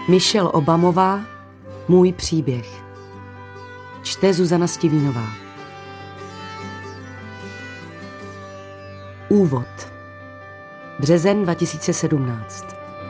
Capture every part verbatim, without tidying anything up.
Michelle Obamová, Můj příběh. Čte Zuzana Stivínová. Úvod. Březen dva tisíce sedmnáct.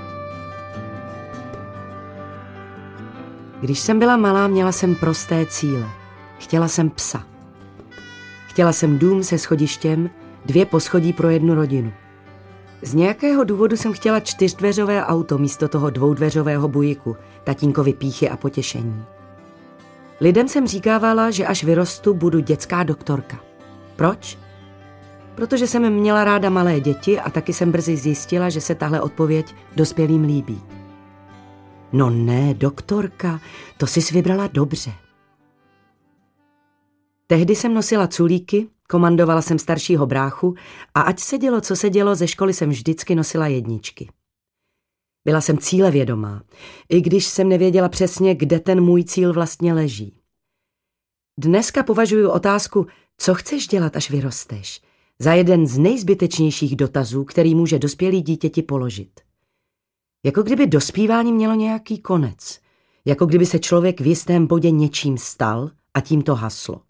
Když jsem byla malá, měla jsem prosté cíle. Chtěla jsem psa. Chtěla jsem dům se schodištěm, dvě poschodí pro jednu rodinu. Z nějakého důvodu jsem chtěla čtyřdveřové auto místo toho dvoudveřového bujiku, tatínkovi pýchy a potěšení. Lidem jsem říkávala, že až vyrostu, budu dětská doktorka. Proč? Protože jsem měla ráda malé děti a taky jsem brzy zjistila, že se tahle odpověď dospělým líbí. No ne, doktorka, to jsi vybrala dobře. Tehdy jsem nosila culíky, komandovala jsem staršího bráchu a ať se dělo, co se dělo, ze školy jsem vždycky nosila jedničky. Byla jsem cílevědomá, i když jsem nevěděla přesně, kde ten můj cíl vlastně leží. Dneska považuji otázku, co chceš dělat, až vyrosteš, za jeden z nejzbytečnějších dotazů, který může dospělý dítěti položit. Jako kdyby dospívání mělo nějaký konec, jako kdyby se člověk v jistém bodě něčím stal a tím to haslo.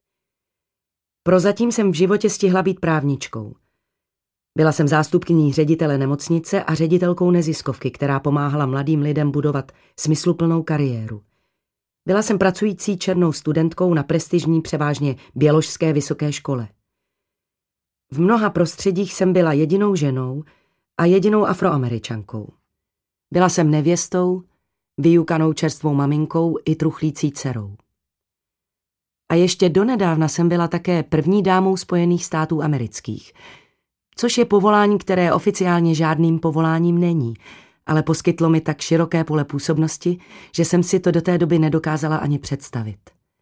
Prozatím jsem v životě stihla být právničkou. Byla jsem zástupkyní ředitele nemocnice a ředitelkou neziskovky, která pomáhala mladým lidem budovat smysluplnou kariéru. Byla jsem pracující černou studentkou na prestižní převážně běložské vysoké škole. V mnoha prostředích jsem byla jedinou ženou a jedinou Afroameričankou. Byla jsem nevěstou, vyjukanou čerstvou maminkou i truchlící dcerou. A ještě donedávna jsem byla také první dámou Spojených států amerických, což je povolání, které oficiálně žádným povoláním není, ale poskytlo mi tak široké pole působnosti, že jsem si to do té doby nedokázala ani představit.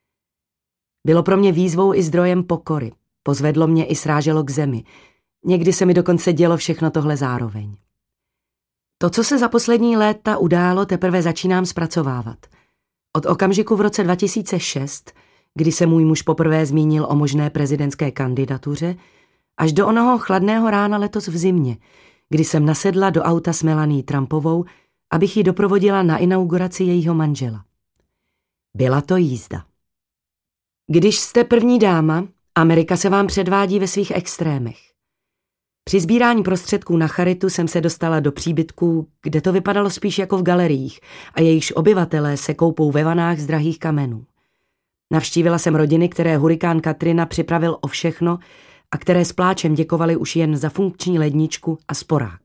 Bylo pro mě výzvou i zdrojem pokory, pozvedlo mě i sráželo k zemi. Někdy se mi dokonce dělo všechno tohle zároveň. To, co se za poslední léta událo, teprve začínám zpracovávat. Od okamžiku v roce dva tisíce šest, kdy se můj muž poprvé zmínil o možné prezidentské kandidatuře, až do onoho chladného rána letos v zimě, kdy jsem nasedla do auta s Melanie Trumpovou, abych ji doprovodila na inauguraci jejího manžela. Byla to jízda. Když jste první dáma, Amerika se vám předvádí ve svých extrémech. Při sbírání prostředků na charitu jsem se dostala do příbytků, kde to vypadalo spíš jako v galeriích a jejichž obyvatelé se koupou ve vanách z drahých kamenů. Navštívila jsem rodiny, které hurikán Katrina připravil o všechno a které s pláčem děkovali už jen za funkční ledničku a sporák.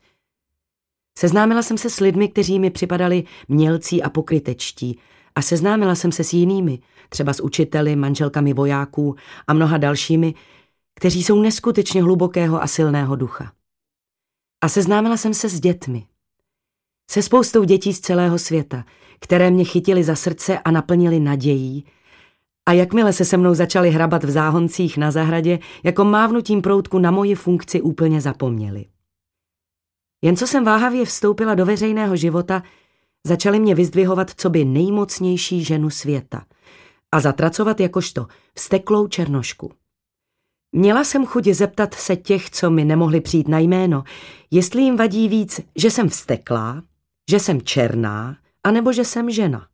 Seznámila jsem se s lidmi, kteří mi připadali mělcí a pokrytečtí, a seznámila jsem se s jinými, třeba s učiteli, manželkami vojáků a mnoha dalšími, kteří jsou neskutečně hlubokého a silného ducha. A seznámila jsem se s dětmi. Se spoustou dětí z celého světa, které mě chytily za srdce a naplnily nadějí, a jakmile se se mnou začali hrabat v záhoncích na zahradě, jako mávnutím proutku na moji funkci úplně zapomněli. Jen co jsem váhavě vstoupila do veřejného života, začali mě vyzdvihovat coby nejmocnější ženu světa a zatracovat jakožto vzteklou černošku. Měla jsem chuť zeptat se těch, co mi nemohli přijít na jméno, jestli jim vadí víc, že jsem vzteklá, že jsem černá, anebo že jsem žena.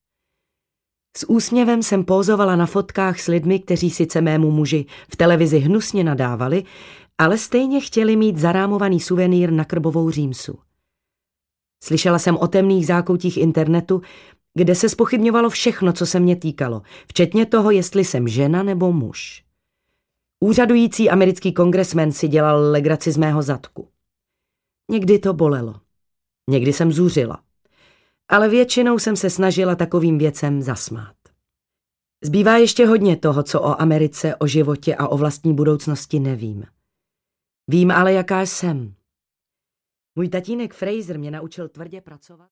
S úsměvem jsem pózovala na fotkách s lidmi, kteří sice mému muži v televizi hnusně nadávali, ale stejně chtěli mít zarámovaný suvenýr na krbovou římsu. Slyšela jsem o temných zákoutích internetu, kde se zpochybňovalo všechno, co se mě týkalo, včetně toho, jestli jsem žena nebo muž. Úřadující americký kongresmen si dělal legraci z mého zadku. Někdy to bolelo, někdy jsem zuřila, ale většinou jsem se snažila takovým věcem zasmát. Zbývá ještě hodně toho, co o Americe, o životě a o vlastní budoucnosti nevím. Vím ale, jaká jsem. Můj tatínek Fraser mě naučil tvrdě pracovat.